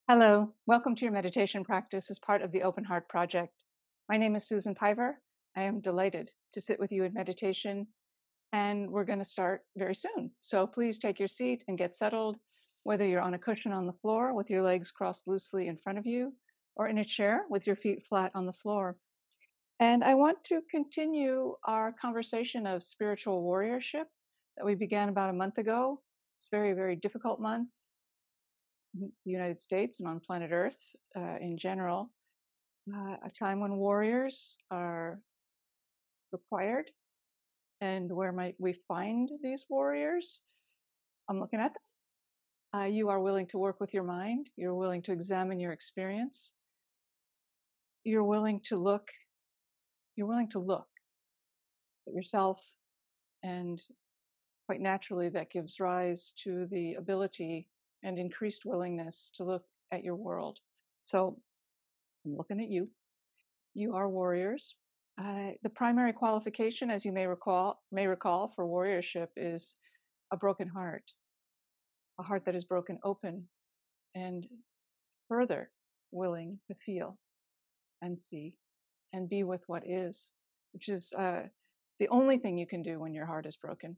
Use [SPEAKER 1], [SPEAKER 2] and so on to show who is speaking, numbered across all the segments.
[SPEAKER 1] Hello, welcome to your meditation practice as part of the Open Heart Project. My name is Susan Piver. I am delighted to sit with you in meditation, and we're going to start very soon. So please take your seat and get settled, whether you're on a cushion on the floor with your legs crossed loosely in front of you, or in a chair with your feet flat on the floor. And I want to continue our conversation of spiritual warriorship that we began about a month ago. It's a very, very difficult month the United States and on planet Earth in general, a time when warriors are required. And where might we find these warriors? I'm looking at them. You are willing to work with your mind. You're willing to examine your experience. You're willing to look. You're willing to look at yourself, and quite naturally, that gives rise to the ability and increased willingness to look at your world. So I'm looking at you. You are warriors. The primary qualification, as you may recall, for warriorship is a broken heart, a heart that is broken open and further willing to feel and see and be with what is, which is the only thing you can do when your heart is broken.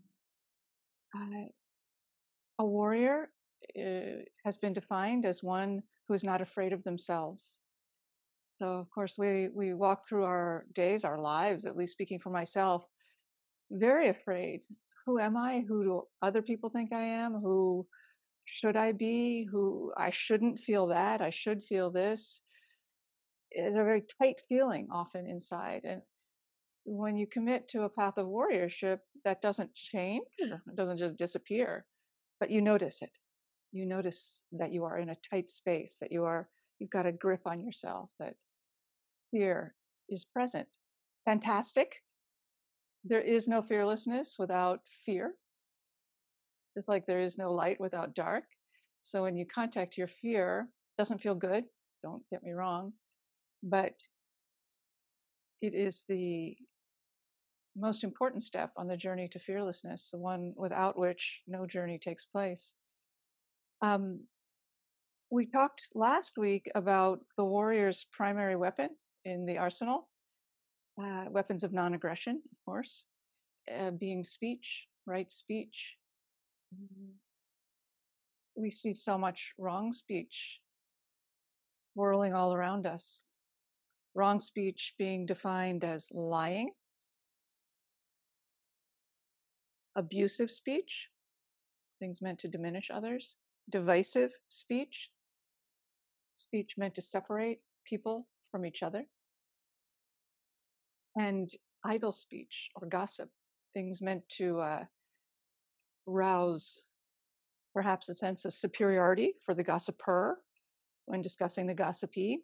[SPEAKER 1] A warrior has been defined as one who is not afraid of themselves. So, of course, we walk through our days, our lives, at least speaking for myself, very afraid. Who am I? Who do other people think I am? Who should I be? Who I shouldn't feel that. I should feel this. It's a very tight feeling often inside. And when you commit to a path of warriorship, that doesn't change, it doesn't just disappear, but you notice it. You notice that you are in a tight space, that you've got a grip on yourself, that fear is present. Fantastic. There is no fearlessness without fear, just like there is no light without dark. So when you contact your fear, it doesn't feel good, don't get me wrong, but it is the most important step on the journey to fearlessness, the one without which no journey takes place. Um, we talked last week about the warrior's primary weapon in the arsenal, weapons of non-aggression, of course, being speech, right speech. We see so much wrong speech swirling all around us. Wrong speech being defined as lying, abusive speech, things meant to diminish others, divisive speech, speech meant to separate people from each other, and idle speech or gossip, things meant to rouse perhaps a sense of superiority for the gossiper when discussing the gossipee.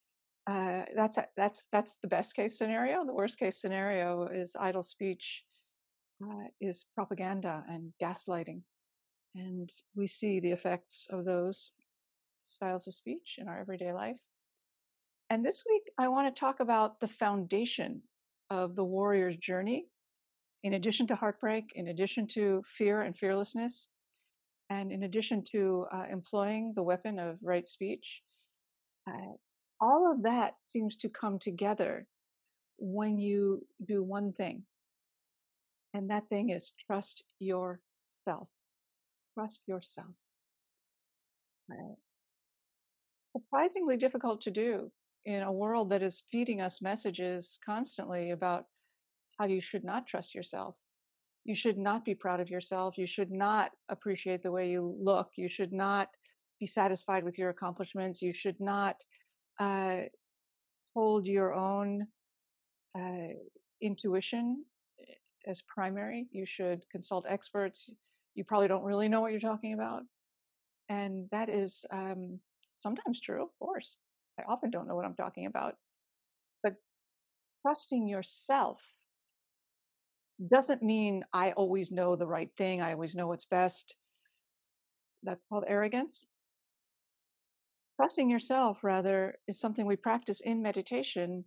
[SPEAKER 1] That's the best case scenario. The worst case scenario is idle speech is propaganda and gaslighting, and we see the effects of those styles of speech in our everyday life. And this week, I want to talk about the foundation of the warrior's journey. In addition to heartbreak, in addition to fear and fearlessness, and in addition to employing the weapon of right speech, uh, all of that seems to come together when you do one thing. And that thing is trust yourself. Trust yourself. Surprisingly difficult to do in a world that is feeding us messages constantly about how you should not trust yourself. You should not be proud of yourself. You should not appreciate the way you look. You should not be satisfied with your accomplishments. You should not uh, hold your own uh, intuition as primary. You should consult experts. You probably don't really know what you're talking about. And that is sometimes true, of course. I often don't know what I'm talking about. But trusting yourself doesn't mean I always know the right thing. I always know what's best. That's called arrogance. Trusting yourself, rather, is something we practice in meditation.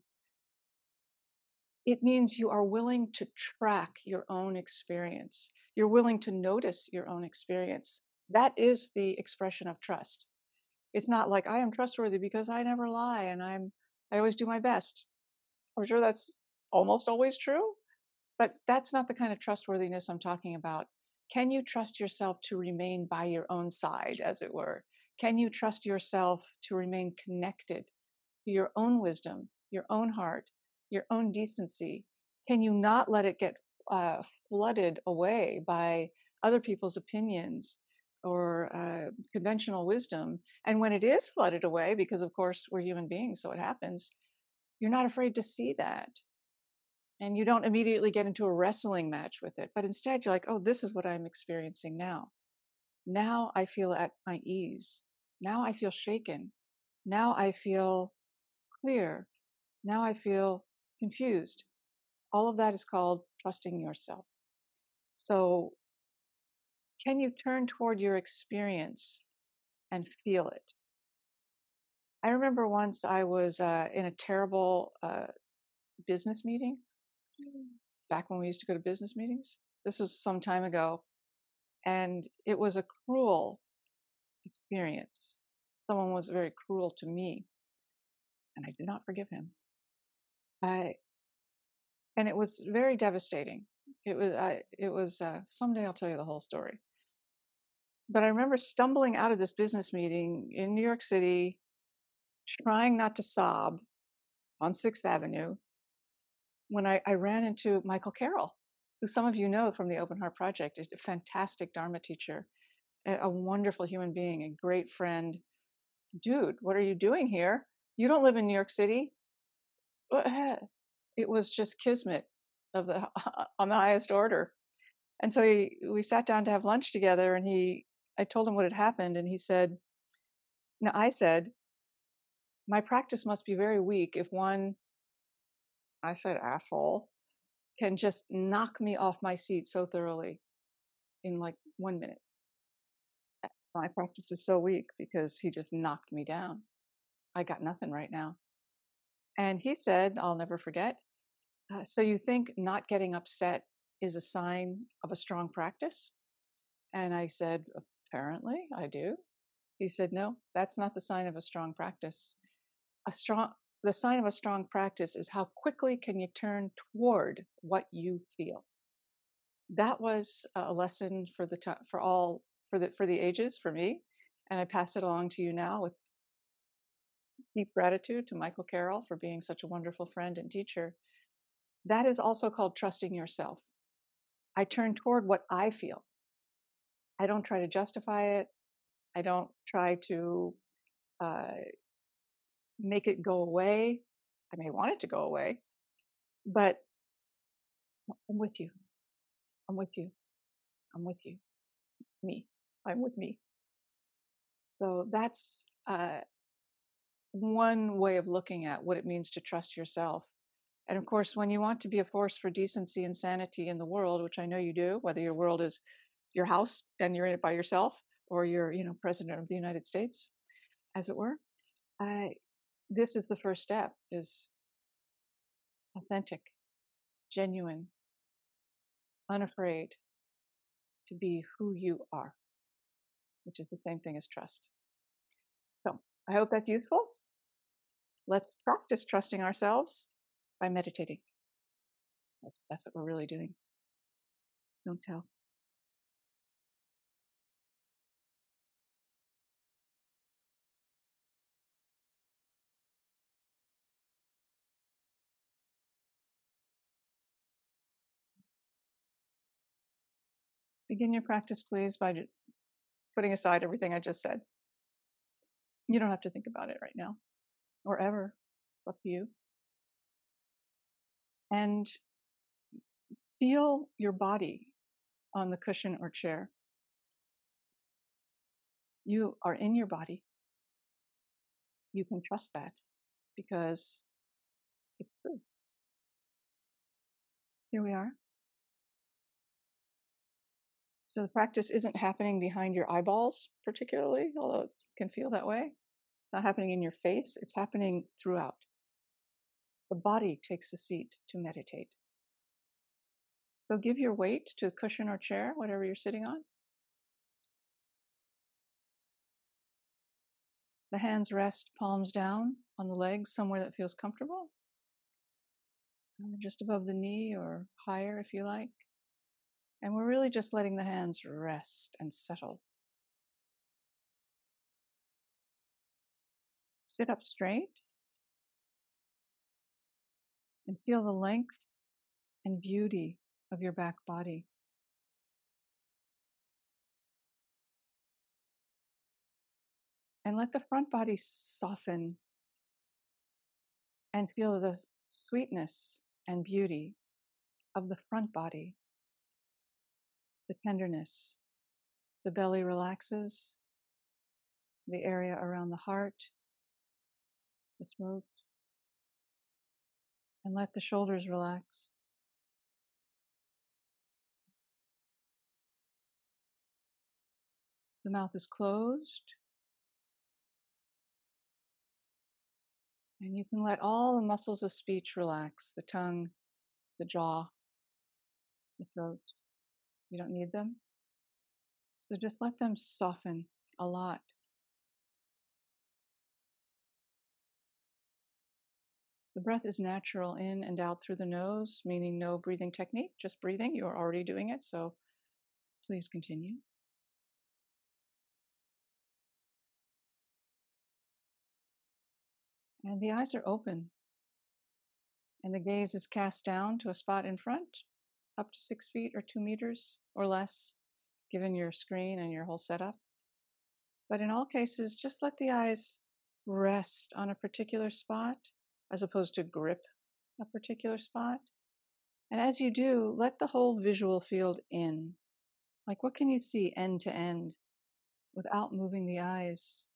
[SPEAKER 1] It means you are willing to track your own experience. You're willing to notice your own experience. That is the expression of trust. It's not like I am trustworthy because I never lie and I always do my best. I'm sure that's almost always true, but that's not the kind of trustworthiness I'm talking about. Can you trust yourself to remain by your own side, as it were? Can you trust yourself to remain connected to your own wisdom, your own heart, your own decency? Can you not let it get flooded away by other people's opinions or conventional wisdom? And when it is flooded away, because of course we're human beings, so it happens, you're not afraid to see that. And you don't immediately get into a wrestling match with it, but instead you're like, oh, this is what I'm experiencing now. Now I feel at my ease. Now I feel shaken. Now I feel clear. Now I feel confused. All of that is called trusting yourself. So, can you turn toward your experience and feel it? I remember once I was in a terrible business meeting back when we used to go to business meetings. This was some time ago, and it was a cruel experience. Someone was very cruel to me, and I did not forgive him. I and it was very devastating. It was someday I'll tell you the whole story. But I remember stumbling out of this business meeting in New York City, trying not to sob on Sixth Avenue when I ran into Michael Carroll, who some of you know from the Open Heart Project, is a fantastic Dharma teacher, a wonderful human being, a great friend. Dude, what are you doing here? You don't live in New York City. It was just kismet of the on the highest order. And so we sat down to have lunch together, and I told him what had happened, and he said, "Now I said my practice must be very weak if one," I said, asshole, "can just knock me off my seat so thoroughly in like 1 minute. My practice is so weak because he just knocked me down. I got nothing right now." And he said, I'll never forget, so you think not getting upset is a sign of a strong practice? And I said, apparently I do. He said, no, that's not the sign of a strong practice. A strong The sign of a strong practice is how quickly can you turn toward what you feel. That was a lesson for the time, for the ages, for me, and I pass it along to you now with deep gratitude to Michael Carroll for being such a wonderful friend and teacher. That is also called trusting yourself. I turn toward what I feel. I don't try to justify it. I don't try to uh, make it go away. I may want it to go away, but I'm with you. I'm with you. I'm with you. Me. I'm with me. So that's one way of looking at what it means to trust yourself. And of course, when you want to be a force for decency and sanity in the world, which I know you do, whether your world is your house and you're in it by yourself, or you're, president of the United States, as it were, this is the first step: is authentic, genuine, unafraid to be who you are, which is the same thing as trust. So I hope that's useful. Let's practice trusting ourselves by meditating. That's what we're really doing. Don't tell. Begin your practice, please, by putting aside everything I just said. You don't have to think about it right now or ever. It's up to you. And feel your body on the cushion or chair. You are in your body. You can trust that because it's true. Here we are. So the practice isn't happening behind your eyeballs, particularly, although it can feel that way. It's not happening in your face, it's happening throughout. The body takes the seat to meditate. So give your weight to the cushion or chair, whatever you're sitting on. The hands rest palms down on the legs, somewhere that feels comfortable, just above the knee or higher if you like. And we're really just letting the hands rest and settle. Sit up straight and feel the length and beauty of your back body. And let the front body soften and feel the sweetness and beauty of the front body, the tenderness. The belly relaxes, the area around the heart, the throat, and let the shoulders relax. The mouth is closed, and you can let all the muscles of speech relax, the tongue, the jaw, the throat. You don't need them. So just let them soften a lot. The breath is natural in and out through the nose, meaning no breathing technique, just breathing. You are already doing it, so please continue. And the eyes are open, and the gaze is cast down to a spot in front, up to 6 feet or 2 meters or less, given your screen and your whole setup. But in all cases, just let the eyes rest on a particular spot as opposed to grip a particular spot. And as you do, let the whole visual field in. Like, what can you see end to end without moving the eyes?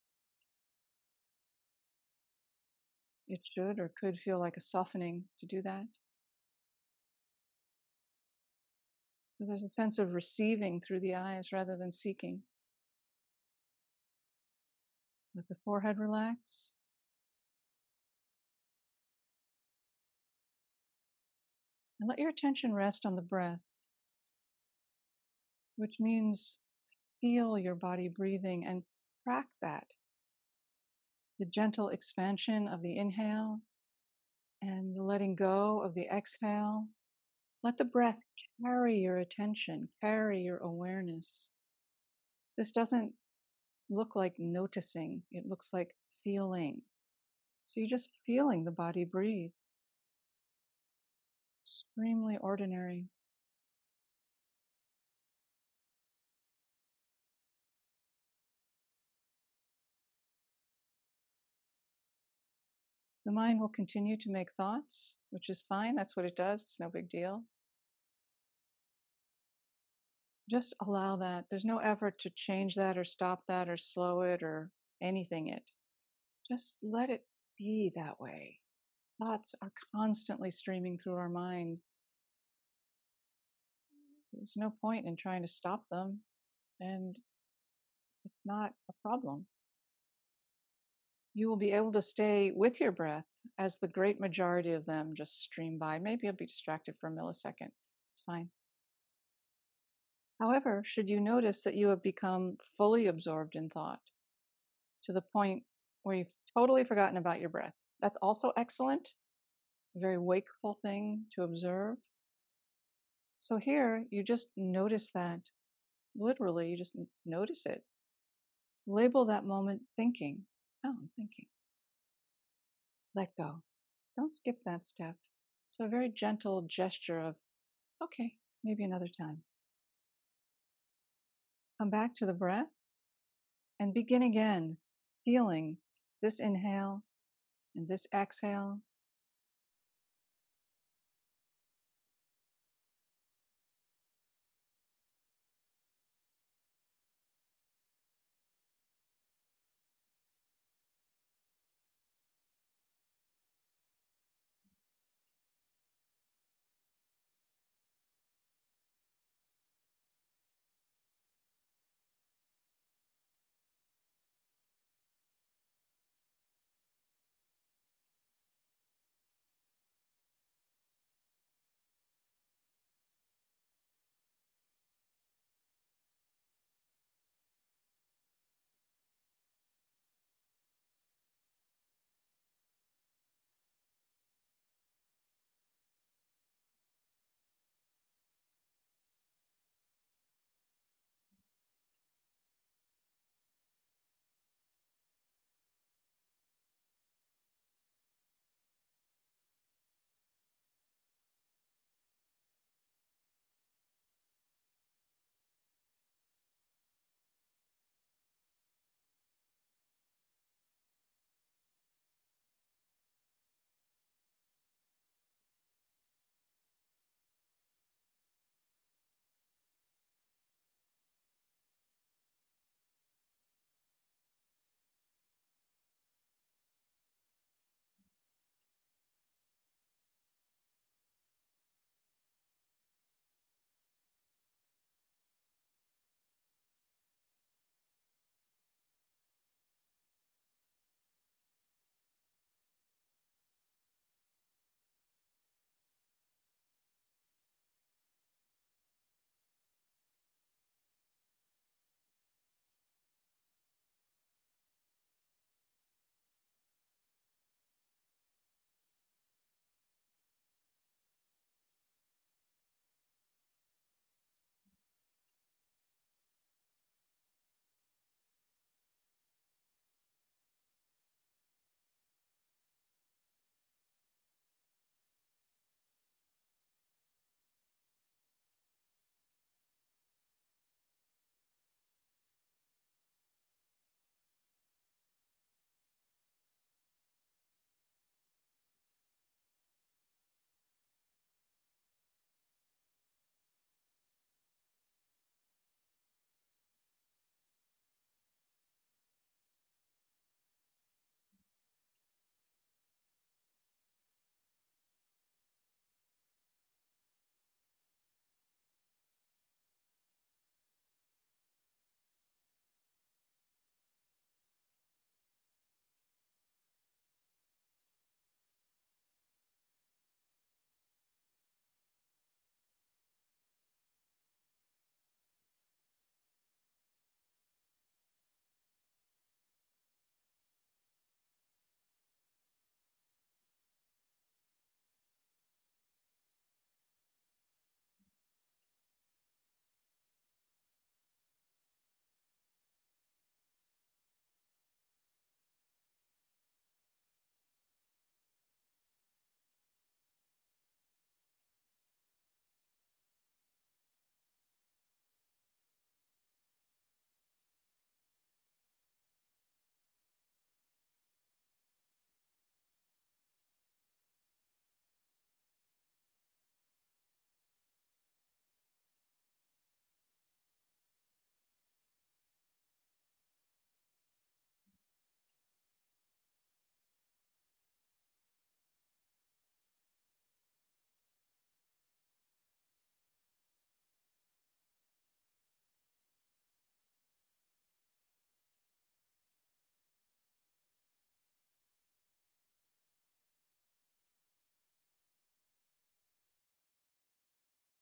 [SPEAKER 1] It should or could feel like a softening to do that. So there's a sense of receiving through the eyes rather than seeking. Let the forehead relax. And let your attention rest on the breath, which means feel your body breathing and track that. The gentle expansion of the inhale and the letting go of the exhale. Let the breath carry your attention, carry your awareness. This doesn't look like noticing, it looks like feeling. So you're just feeling the body breathe. Extremely ordinary. The mind will continue to make thoughts, which is fine. That's what it does. It's no big deal. Just allow that. There's no effort to change that or stop that or slow it or anything it. Just let it be that way. Thoughts are constantly streaming through our mind. There's no point in trying to stop them, and it's not a problem. You will be able to stay with your breath as the great majority of them just stream by. Maybe you'll be distracted for a millisecond. It's fine. However, should you notice that you have become fully absorbed in thought to the point where you've totally forgotten about your breath, that's also excellent. A very wakeful thing to observe. So here, you just notice that. Literally, you just notice it. Label that moment thinking. Oh, I'm thinking. Let go. Don't skip that step. It's a very gentle gesture of, okay, maybe another time. Come back to the breath and begin again, feeling this inhale and this exhale.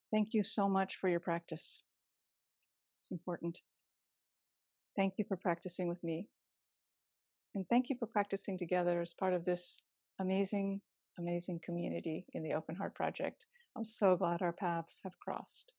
[SPEAKER 1] Thank you so much for your practice. It's important. Thank you for practicing with me. And thank you for practicing together as part of this amazing, amazing community in the Open Heart Project. I'm so glad our paths have crossed.